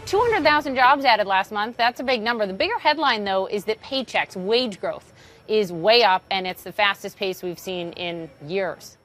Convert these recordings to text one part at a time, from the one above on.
200,000 jobs added last month. That's a big number. The bigger headline, though, is that paychecks, wage growth, is way up, and it's the fastest pace we've seen in years.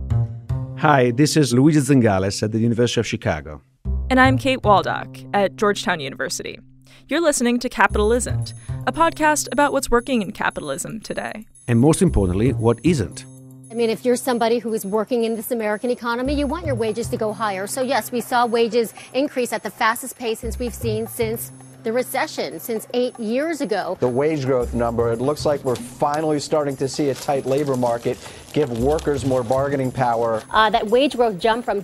Hi, this is Luigi Zingales at the University of Chicago. And I'm Kate Waldock at Georgetown University. You're listening to Capital Isn't, a podcast about what's working in capitalism today. And most importantly, what isn't. I mean, if you're somebody who is working in this American economy, you want your wages to go higher. So, yes, we saw wages increase at the fastest pace we've seen since the recession, since 8 years ago. The wage growth number, it looks like we're finally starting to see a tight labor market give workers more bargaining power. That wage growth jumped from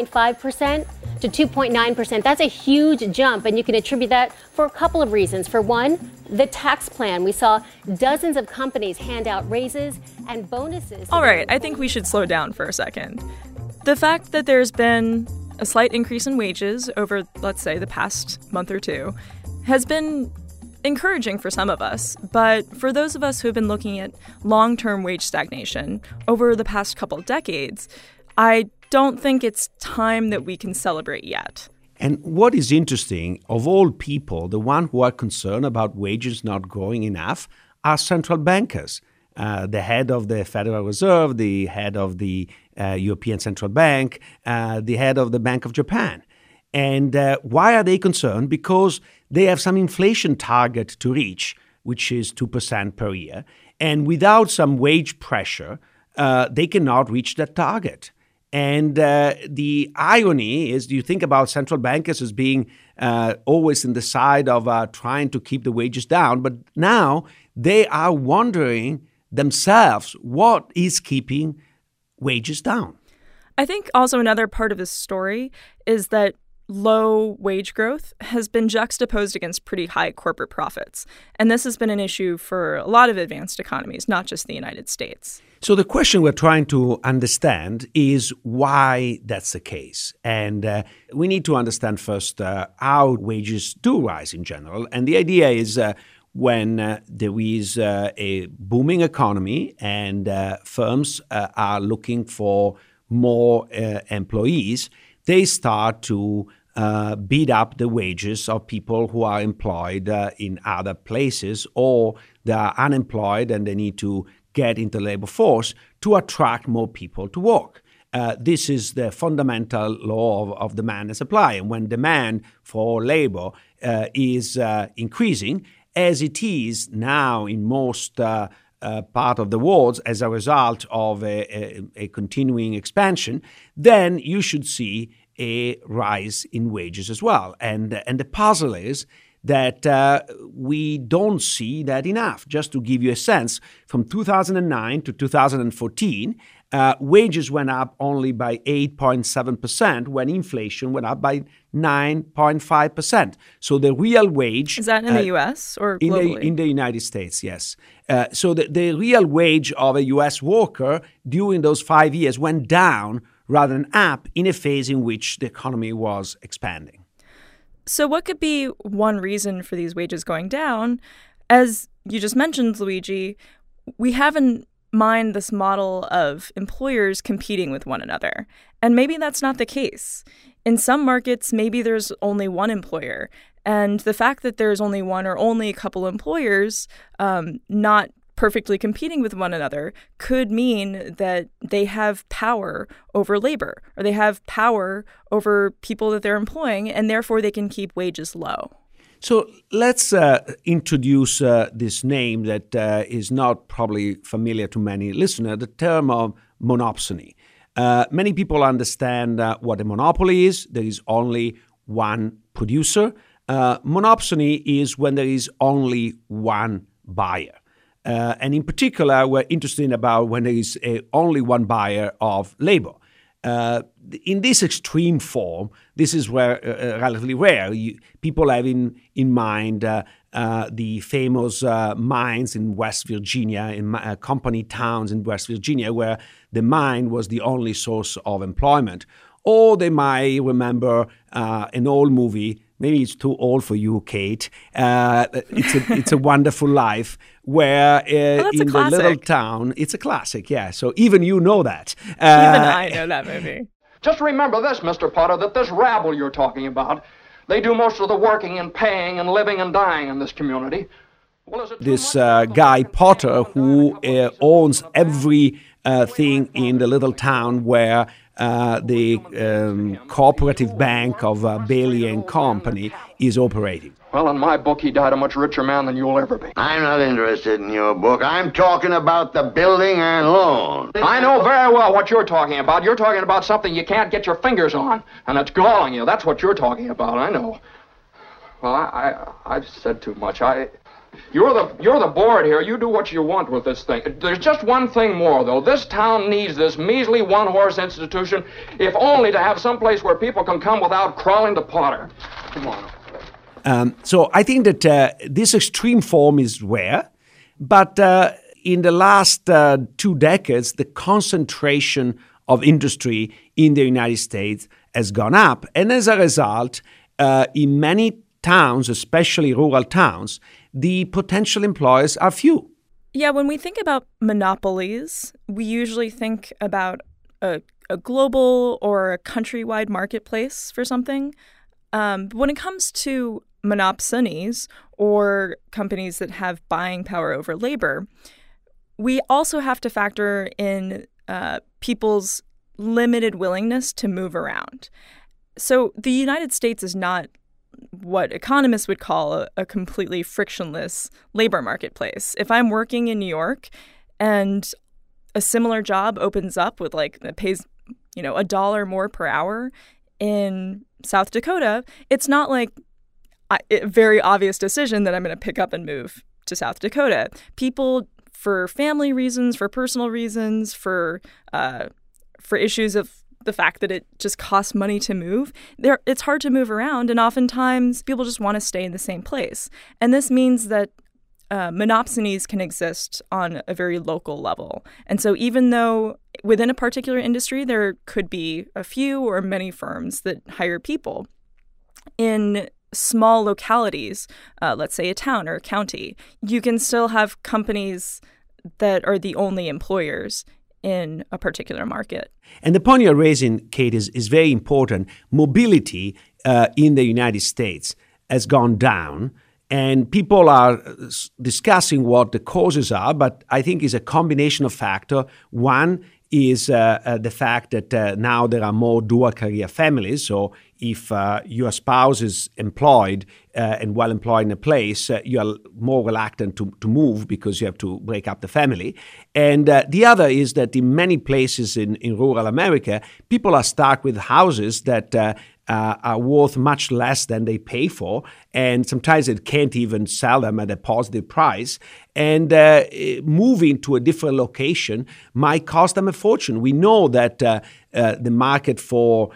2.5% to 2.9%. That's a huge jump, and you can attribute that for a couple of reasons. For one, the tax plan. We saw dozens of companies hand out raises and bonuses. All right, I think we should slow down for a second. The fact that there's been a slight increase in wages over, let's say, the past month or two has been encouraging for some of us, but for those of us who have been looking at long-term wage stagnation over the past couple of decades, I don't think it's time that we can celebrate yet. And what is interesting, of all people, the one who are concerned about wages not growing enough are central bankers. The head of the Federal Reserve, the head of the European Central Bank, the head of the Bank of Japan. And why are they concerned? Because they have some inflation target to reach, which is 2% per year. And without some wage pressure, they cannot reach that target. And the irony is, you think about central bankers as being always in the side of trying to keep the wages down, but now they are wondering themselves what is keeping wages down. I think also another part of this story is that low wage growth has been juxtaposed against pretty high corporate profits. And this has been an issue for a lot of advanced economies, not just the United States. So the question we're trying to understand is why that's the case. And we need to understand first how wages do rise in general. And the idea is when there is a booming economy and firms are looking for more employees, they start to beat up the wages of people who are employed in other places, or they are unemployed and they need to get into the labor force to attract more people to work. This is the fundamental law of demand and supply. And when demand for labor is increasing, as it is now in most part of the world as a result of a continuing expansion, then you should see a rise in wages as well. And the puzzle is that we don't see that enough. Just to give you a sense, from 2009 to 2014, wages went up only by 8.7% when inflation went up by 9.5%. So the real wage... Is that in the U.S. or globally? In the United States, yes. So the real wage of a U.S. worker during those 5 years went down rather than up in a phase in which the economy was expanding. So what could be one reason for these wages going down? As you just mentioned, Luigi, we have in mind this model of employers competing with one another. And maybe that's not the case. In some markets, maybe there's only one employer. And the fact that there's only one or only a couple employers not perfectly competing with one another could mean that they have power over labor, or they have power over people that they're employing, and therefore they can keep wages low. So let's introduce this name that is not probably familiar to many listeners, the term of monopsony. Many people understand what a monopoly is. There is only one producer. Monopsony is when there is only one buyer. And in particular, we're interested about when there is only one buyer of labor. In this extreme form, this is where relatively rare. People have in mind the famous mines in West Virginia, in company towns in West Virginia, where the mine was the only source of employment. Or they might remember an old movie. Maybe it's too old for you, Kate. It's a Wonderful Life, where in the little town, it's a classic, yeah. So even you know that. Even I know that movie. Just remember this, Mr. Potter, that this rabble you're talking about They do most of the working and paying and living and dying in this community. Well, is it too This much? guy Potter, who owns every thing in the little town where the cooperative bank of Bailey and Company is operating. Well, in my book, he died a much richer man than you'll ever be. I'm not interested in your book. I'm talking about the building and loan. I know very well what you're talking about. You're talking about something you can't get your fingers on, and it's galling you. That's what you're talking about, I know. Well, I've said too much. You're the board here. You do what you want with this thing. There's just one thing more, though. This town needs this measly one-horse institution, if only to have some place where people can come without crawling to Potter. Come on. So I think that this extreme form is rare, but in the last 2 decades, the concentration of industry in the United States has gone up. And as a result, in many towns, especially rural towns, the potential employers are few. Yeah, when we think about monopolies, we usually think about a global or a countrywide marketplace for something. But when it comes to monopsonies, or companies that have buying power over labor, we also have to factor in people's limited willingness to move around. So the United States is not what economists would call a completely frictionless labor marketplace. If I'm working in New York and a similar job opens up with that pays, $1 more per hour in South Dakota, it's not like a very obvious decision that I'm going to pick up and move to South Dakota. People, for family reasons, for personal reasons, for issues of the fact that it just costs money to move, it's hard to move around, and oftentimes people just want to stay in the same place. And this means that monopsonies can exist on a very local level. And so even though within a particular industry there could be a few or many firms that hire people, in small localities, let's say a town or a county, you can still have companies that are the only employers in a particular market. And the point you're raising, Kate, is very important. Mobility in the United States has gone down, and people are discussing what the causes are, but I think it's a combination of factors. One is the fact that now there are more dual career families. So if your spouse is employed and well employed in a place, you are more reluctant to move because you have to break up the family. And the other is that in many places in rural America, people are stuck with houses that are worth much less than they pay for, and sometimes they can't even sell them at a positive price. And moving to a different location might cost them a fortune. We know that the market for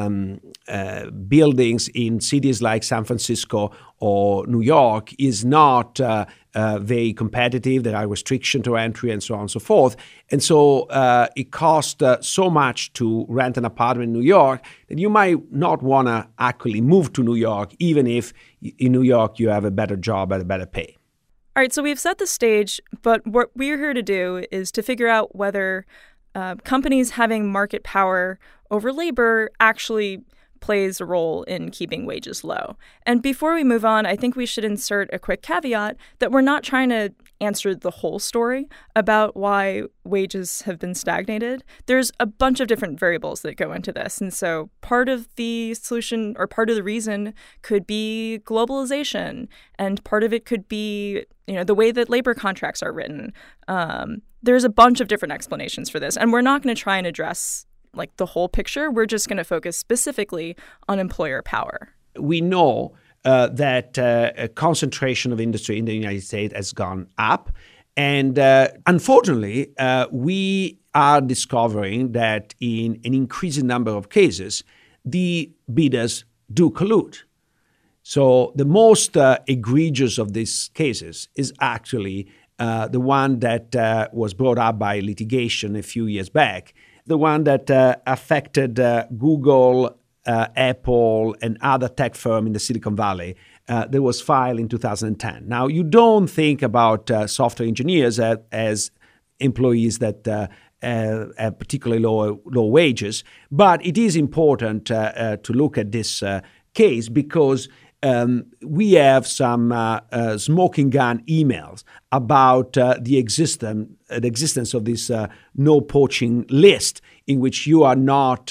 buildings in cities like San Francisco or New York is not very competitive. There are restrictions to entry and so on and so forth. And so it costs so much to rent an apartment in New York that you might not want to actually move to New York, even if in New York you have a better job at a better pay. All right, so we've set the stage, but what we're here to do is to figure out whether companies having market power over labor actually plays a role in keeping wages low. And before we move on, I think we should insert a quick caveat that we're not trying to answer the whole story about why wages have been stagnated. There's a bunch of different variables that go into this. And so part of the solution or part of the reason could be globalization, and part of it could be, the way that labor contracts are written. There's a bunch of different explanations for this, and we're not going to try and address the whole picture. We're just going to focus specifically on employer power. We know that a concentration of industry in the United States has gone up. And unfortunately, we are discovering that in an increasing number of cases, the bidders do collude. So the most egregious of these cases is actually the one that was brought up by litigation a few years back, the one that affected Google, Apple, and other tech firms in the Silicon Valley that was filed in 2010. Now, you don't think about software engineers as employees that have particularly low wages, but it is important to look at this case because we have some smoking gun emails about the existence of this no poaching list in which you are not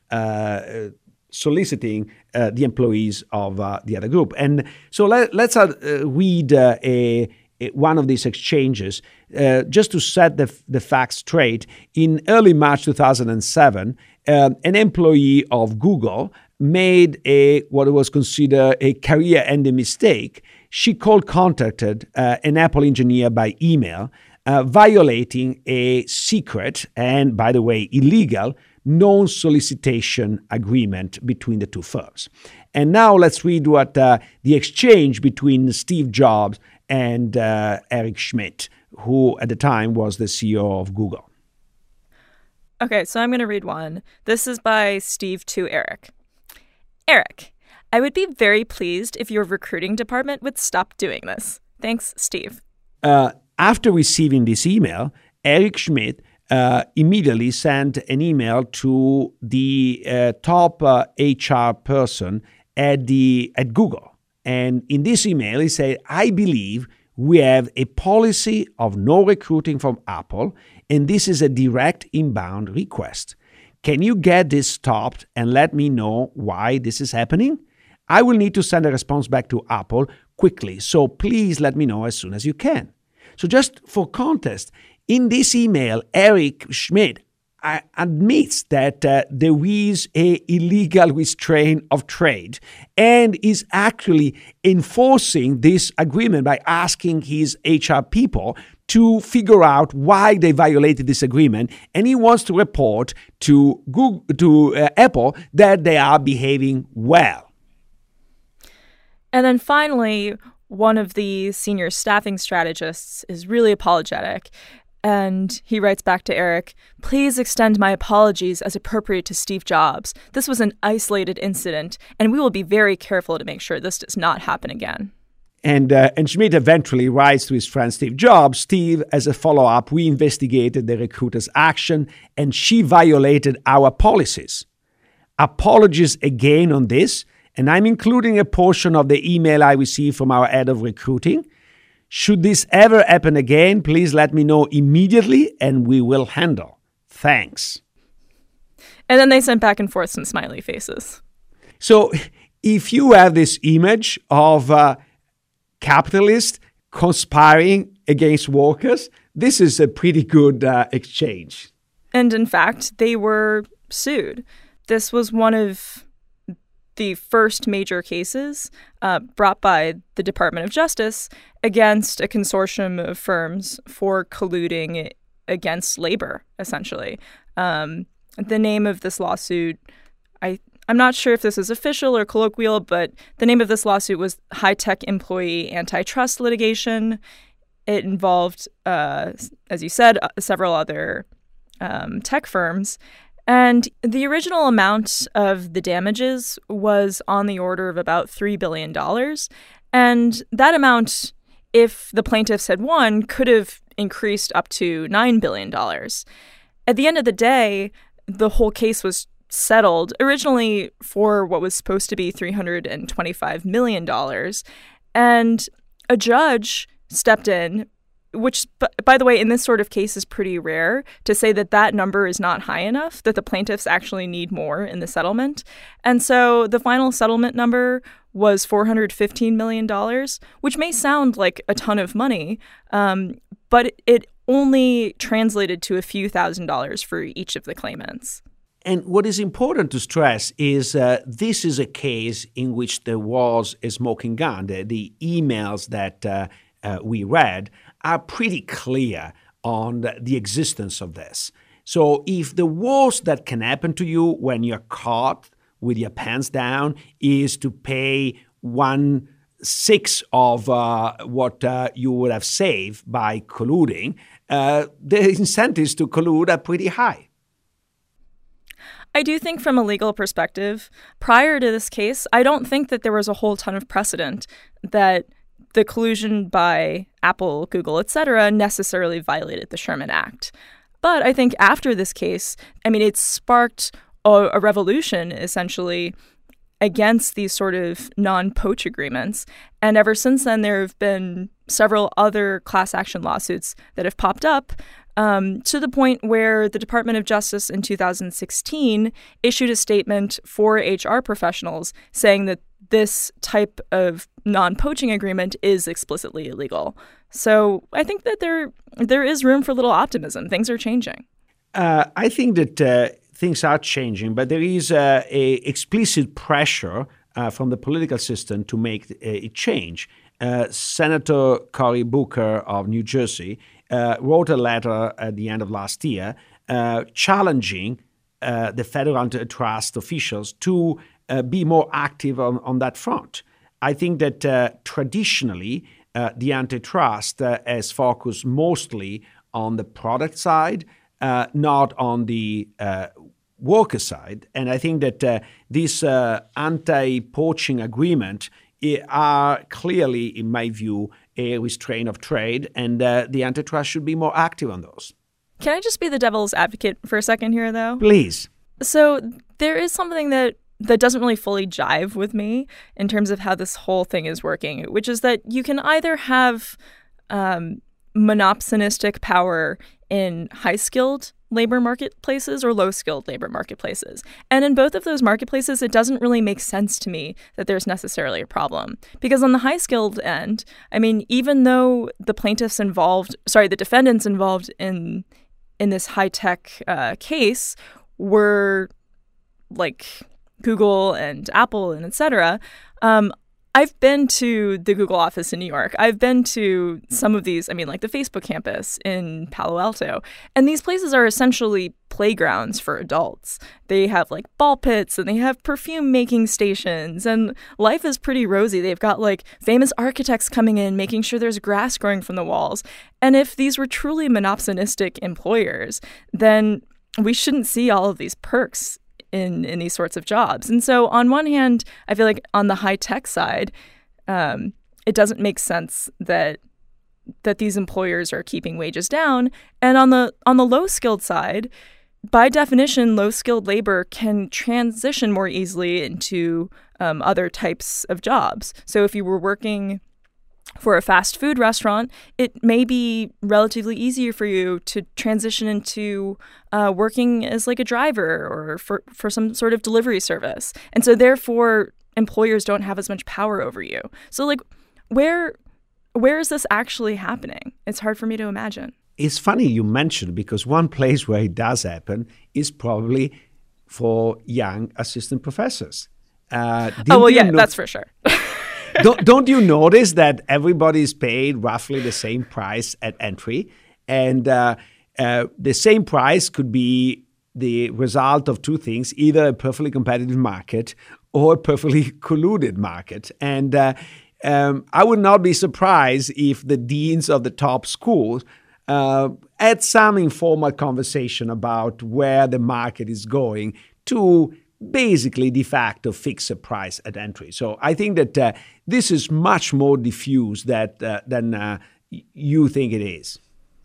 soliciting the employees of the other group. And so let's read one of these exchanges just to set the facts straight. In early March 2007, an employee of Google made what was considered a career-ending mistake. She contacted an Apple engineer by email, violating a secret and, by the way, illegal non-solicitation agreement between the two firms. And now let's read what the exchange between Steve Jobs and Eric Schmidt, who at the time was the CEO of Google. Okay, so I'm going to read one. This is by Steve to Eric. Eric, I would be very pleased if your recruiting department would stop doing this. Thanks, Steve. After receiving this email, Eric Schmidt immediately sent an email to the top HR person at Google. And in this email, he said, I believe we have a policy of no recruiting from Apple, and this is a direct inbound request. Can you get this stopped and let me know why this is happening? I will need to send a response back to Apple quickly, so please let me know as soon as you can. So just for context, in this email, Eric Schmidt admits that there is an illegal restraint of trade and is actually enforcing this agreement by asking his HR people to figure out why they violated this agreement, and he wants to report to Apple that they are behaving well. And then finally, one of the senior staffing strategists is really apologetic, and he writes back to Eric, please extend my apologies as appropriate to Steve Jobs. This was an isolated incident, and we will be very careful to make sure this does not happen again. And Schmidt eventually writes to his friend Steve Jobs, Steve, as a follow-up, we investigated the recruiter's action and she violated our policies. Apologies again on this, and I'm including a portion of the email I received from our head of recruiting. Should this ever happen again, please let me know immediately and we will handle. Thanks. And then they sent back and forth some smiley faces. So if you have this image of capitalists conspiring against workers, this is a pretty good exchange. And in fact, they were sued. This was one of the first major cases brought by the Department of Justice against a consortium of firms for colluding against labor, essentially. The name of this lawsuit, I'm not sure if this is official or colloquial, but the name of this lawsuit was High-Tech Employee Antitrust Litigation. It involved, as you said, several other tech firms. And the original amount of the damages was on the order of about $3 billion. And that amount, if the plaintiffs had won, could have increased up to $9 billion. At the end of the day, the whole case was settled originally for what was supposed to be $325 million. And a judge stepped in, which, by the way, in this sort of case is pretty rare, to say that that number is not high enough, that the plaintiffs actually need more in the settlement. And so the final settlement number was $415 million, which may sound like a ton of money, but it only translated to a few $1,000s for each of the claimants. And what is important to stress is this is a case in which there was a smoking gun. The emails that we read are pretty clear on the existence of this. So if the worst that can happen to you when you're caught with your pants down is to pay 1/6 of what you would have saved by colluding, the incentives to collude are pretty high. I do think from a legal perspective, prior to this case, I don't think that there was a whole ton of precedent that the collusion by Apple, Google, etc. necessarily violated the Sherman Act. But I think after this case, it sparked a revolution, essentially, against these sort of non-poach agreements. And ever since then, there have been several other class action lawsuits that have popped up, to the point where the Department of Justice in 2016 issued a statement for HR professionals saying that this type of non-poaching agreement is explicitly illegal. So I think that there is room for a little optimism. Things are changing. I think that things are changing, but there is a explicit pressure from the political system to make it change. Senator Cory Booker of New Jersey wrote a letter at the end of last year challenging the federal antitrust officials to be more active on that front. I think that traditionally the antitrust has focused mostly on the product side, not on the worker side. And I think that this anti-poaching agreement are clearly, in my view, a restraint of trade, and the antitrust should be more active on those. Can I just be the devil's advocate for a second here, though? Please. So there is something that doesn't really fully jive with me in terms of how this whole thing is working, which is that you can either have monopsonistic power in high-skilled labor marketplaces or low-skilled labor marketplaces. And in both of those marketplaces, it doesn't really make sense to me that there's necessarily a problem. Because on the high-skilled end, I mean, even though the defendants involved in this high-tech case were like Google and Apple and et cetera, I've been to the Google office in New York. I've been to some of these, like the Facebook campus in Palo Alto. And these places are essentially playgrounds for adults. They have like ball pits and they have perfume making stations, and life is pretty rosy. They've got like famous architects coming in, making sure there's grass growing from the walls. And if these were truly monopsonistic employers, then we shouldn't see all of these perks in these sorts of jobs. And so on one hand, I feel like on the high-tech side, it doesn't make sense that these employers are keeping wages down. And on the low-skilled side, by definition, low-skilled labor can transition more easily into other types of jobs. So if you were working for a fast food restaurant, it may be relatively easier for you to transition into working as like a driver or for some sort of delivery service. And so therefore, employers don't have as much power over you. So like, where is this actually happening? It's hard for me to imagine. It's funny you mentioned, because one place where it does happen is probably for young assistant professors. That's for sure. Don't you notice that everybody is paid roughly the same price at entry? And the same price could be the result of two things, either a perfectly competitive market or a perfectly colluded market. And I would not be surprised if the deans of the top schools had some informal conversation about where the market is going to basically de facto fix a price at entry. So I think that this is much more diffuse than you think it is.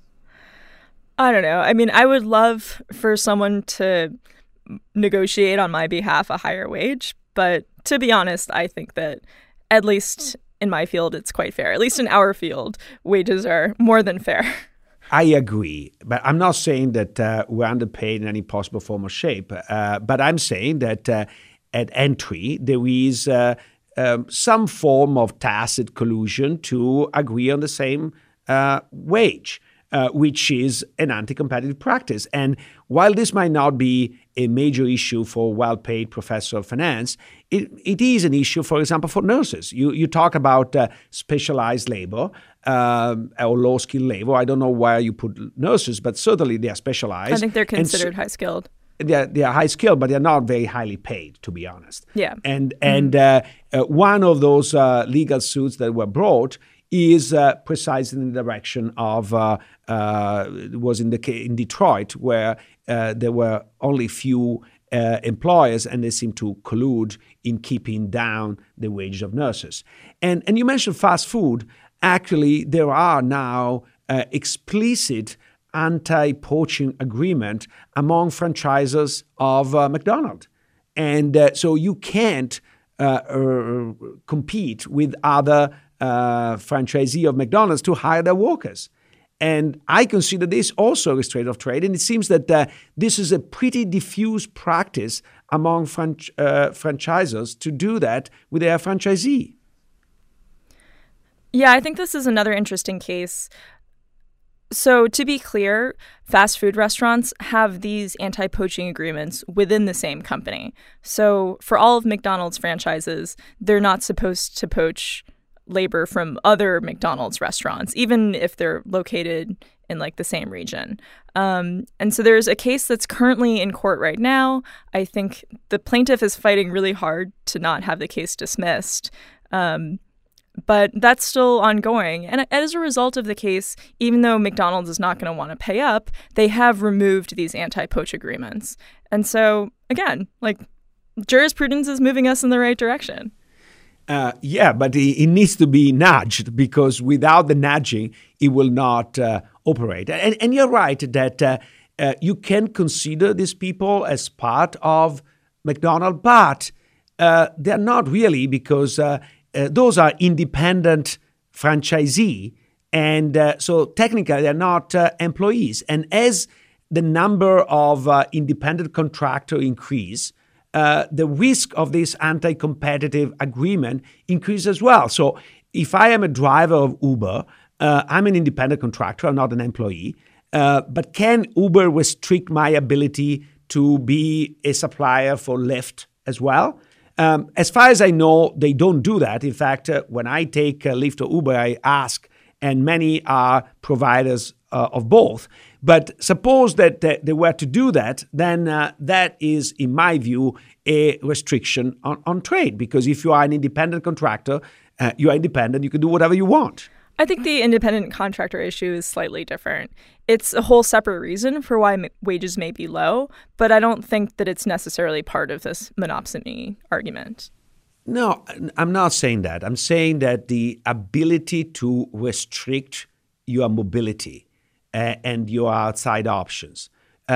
I don't know. I would love for someone to negotiate on my behalf a higher wage, but to be honest, I think that at least in my field, it's quite fair. At least in our field, wages are more than fair. I agree, but I'm not saying that we're underpaid in any possible form or shape. But I'm saying that at entry, there is some form of tacit collusion to agree on the same wage, which is an anti-competitive practice. And while this might not be a major issue for well-paid professor of finance, it is an issue, for example, for nurses. You talk about specialized labor or low-skilled labor. I don't know where you put nurses, but certainly they are specialized. I think they're considered high-skilled. They are high-skilled, but they're not very highly paid, to be honest. Yeah. And one of those legal suits that were brought is precisely in the direction of was in Detroit, where there were only few employers, and they seem to collude in keeping down the wages of nurses. And you mentioned fast food. Actually, there are now explicit anti-poaching agreement among franchisors of McDonald's. And so you can't compete with other franchisee of McDonald's to hire their workers. And I consider this also a restraint of trade. And it seems that this is a pretty diffuse practice among franchisors to do that with their franchisee. Yeah, I think this is another interesting case. So to be clear, fast food restaurants have these anti-poaching agreements within the same company. So for all of McDonald's franchises, they're not supposed to poach labor from other McDonald's restaurants, even if they're located in like the same region. And so there's a case that's currently in court right now. I think the plaintiff is fighting really hard to not have the case dismissed. But that's still ongoing. And as a result of the case, even though McDonald's is not going to want to pay up, they have removed these anti-poach agreements. And so, again, like, jurisprudence is moving us in the right direction. Yeah, but it needs to be nudged, because without the nudging, it will not operate. And you're right that you can consider these people as part of McDonald's, but they're not really, because those are independent franchisee, and so technically they're not employees. And as the number of independent contractors increase, the risk of this anti-competitive agreement increases as well. So if I am a driver of Uber, I'm an independent contractor, I'm not an employee, but can Uber restrict my ability to be a supplier for Lyft as well? As far as I know, they don't do that. In fact, when I take Lyft or Uber, I ask, and many are providers of both. But suppose that they were to do that, then that is, in my view, a restriction on trade. Because if you are an independent contractor, you are independent, you can do whatever you want. I think the independent contractor issue is slightly different. It's a whole separate reason for why wages may be low, but I don't think that it's necessarily part of this monopsony argument. No, I'm not saying that. I'm saying that the ability to restrict your mobility and your outside options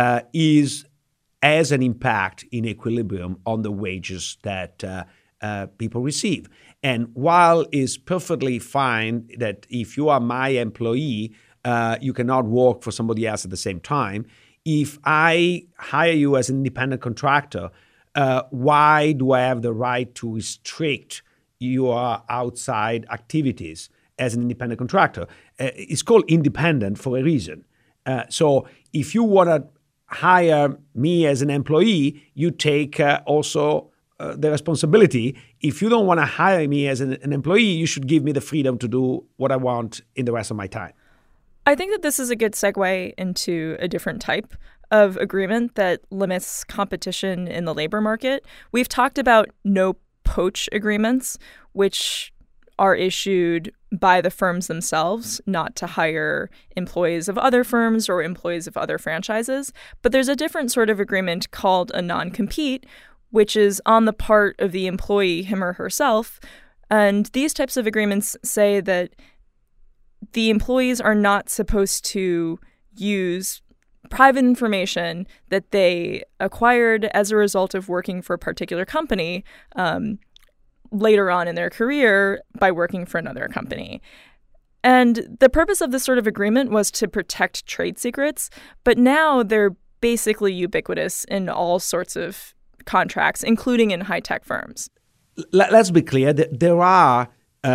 has an impact in equilibrium on the wages that people receive. And while it's perfectly fine that if you are my employee, you cannot work for somebody else at the same time, if I hire you as an independent contractor, why do I have the right to restrict your outside activities as an independent contractor? It's called independent for a reason. So if you want to hire me as an employee, you take also the responsibility. If you don't want to hire me as an employee, you should give me the freedom to do what I want in the rest of my time. I think that this is a good segue into a different type of agreement that limits competition in the labor market. We've talked about no poach agreements, which are issued by the firms themselves, not to hire employees of other firms or employees of other franchises. But there's a different sort of agreement called a non-compete, which is on the part of the employee, him or herself. And these types of agreements say that the employees are not supposed to use private information that they acquired as a result of working for a particular company later on in their career by working for another company. And the purpose of this sort of agreement was to protect trade secrets, but now they're basically ubiquitous in all sorts of contracts, including in high-tech firms. Let's be clear that there are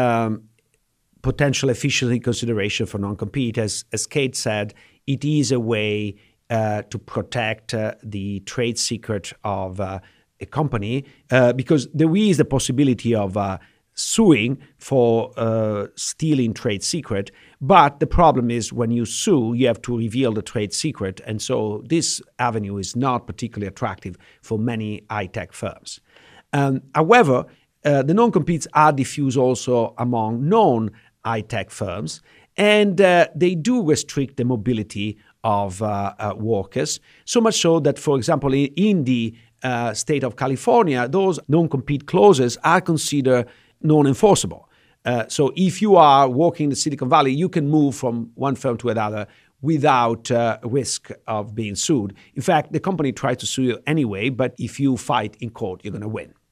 potential efficiency consideration for non-compete. As Kate said, it is a way to protect the trade secret of a company because there is the possibility of suing for stealing trade secret. But the problem is when you sue, you have to reveal the trade secret. And so this avenue is not particularly attractive for many high-tech firms. However, the non-competes are diffuse also among non-high-tech firms, and they do restrict the mobility of workers, so much so that, for example, in the state of California, those non-compete clauses are considered non-enforceable. So if you are working in the Silicon Valley, you can move from one firm to another without risk of being sued. In fact, the company tries to sue you anyway, but if you fight in court, you're going to win.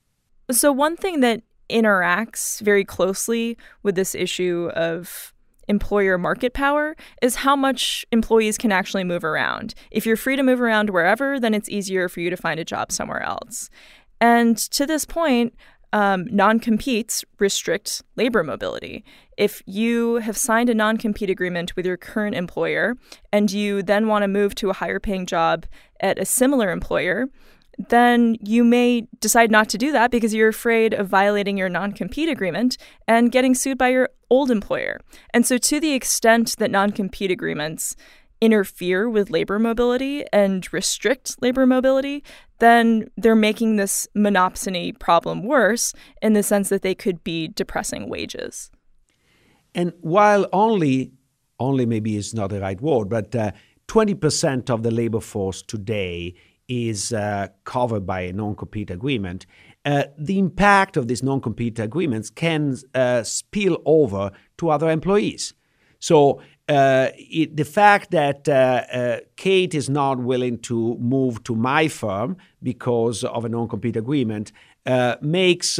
So one thing that interacts very closely with this issue of employer market power is how much employees can actually move around. If you're free to move around wherever, then it's easier for you to find a job somewhere else. And to this point, non-competes restrict labor mobility. If you have signed a non-compete agreement with your current employer and you then want to move to a higher paying job at a similar employer, then you may decide not to do that because you're afraid of violating your non-compete agreement and getting sued by your old employer. And so to the extent that non-compete agreements interfere with labor mobility and restrict labor mobility, then they're making this monopsony problem worse in the sense that they could be depressing wages. And while only maybe is not the right word, but 20% of the labor force today is covered by a non-compete agreement, the impact of these non-compete agreements can spill over to other employees. So the fact that Kate is not willing to move to my firm because of a non-compete agreement makes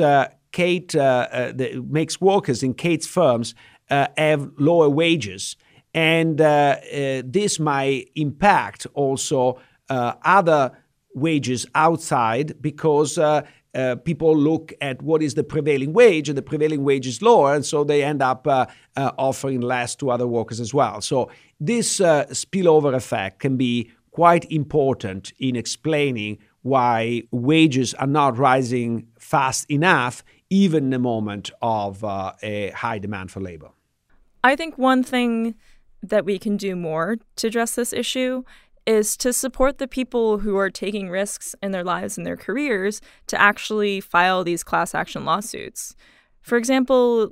makes workers in Kate's firms have lower wages, and this might impact also other wages outside because people look at what is the prevailing wage, and the prevailing wage is lower, and so they end up offering less to other workers as well. So this spillover effect can be quite important in explaining why wages are not rising fast enough, even in a moment of a high demand for labor. I think one thing that we can do more to address this issue is to support the people who are taking risks in their lives and their careers to actually file these class action lawsuits. For example,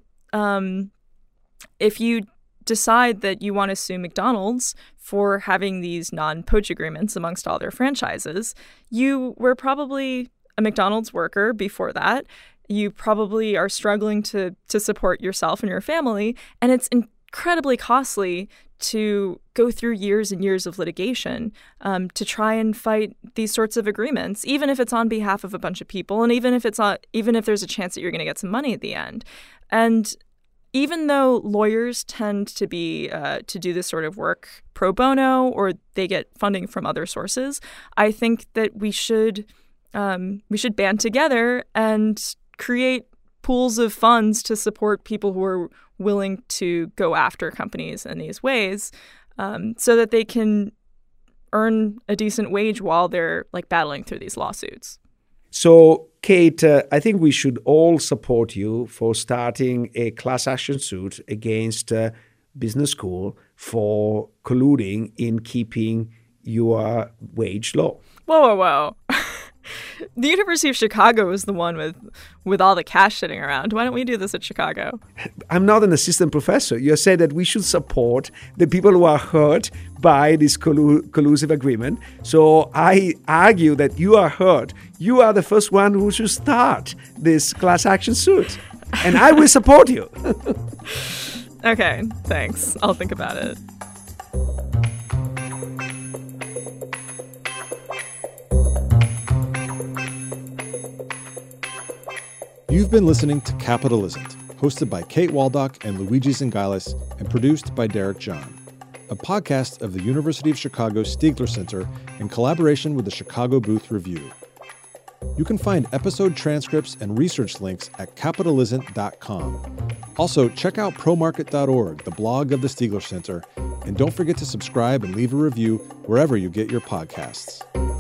if you decide that you want to sue McDonald's for having these non-poach agreements amongst all their franchises, you were probably a McDonald's worker before that. You probably are struggling to support yourself and your family, and it's incredibly costly to go through years and years of litigation to try and fight these sorts of agreements, even if it's on behalf of a bunch of people, and even if there's a chance that you're going to get some money at the end. And even though lawyers tend to be to do this sort of work pro bono, or they get funding from other sources, I think that we should band together and create pools of funds to support people who are willing to go after companies in these ways, so that they can earn a decent wage while they're battling through these lawsuits. So, Kate, I think we should all support you for starting a class action suit against business school for colluding in keeping your wage low. Whoa. The University of Chicago is the one with all the cash sitting around. Why don't we do this at Chicago? I'm not an assistant professor. You said that we should support the people who are hurt by this collusive agreement. So I argue that you are hurt. You are the first one who should start this class action suit. And I will support you. Okay, thanks. I'll think about it. You've been listening to Capital Isn't, hosted by Kate Waldock and Luigi Zingailis, and produced by Derek John, a podcast of the University of Chicago Stiegler Center in collaboration with the Chicago Booth Review. You can find episode transcripts and research links at capitalisn't.com. Also, check out promarket.org, the blog of the Stiegler Center, and don't forget to subscribe and leave a review wherever you get your podcasts.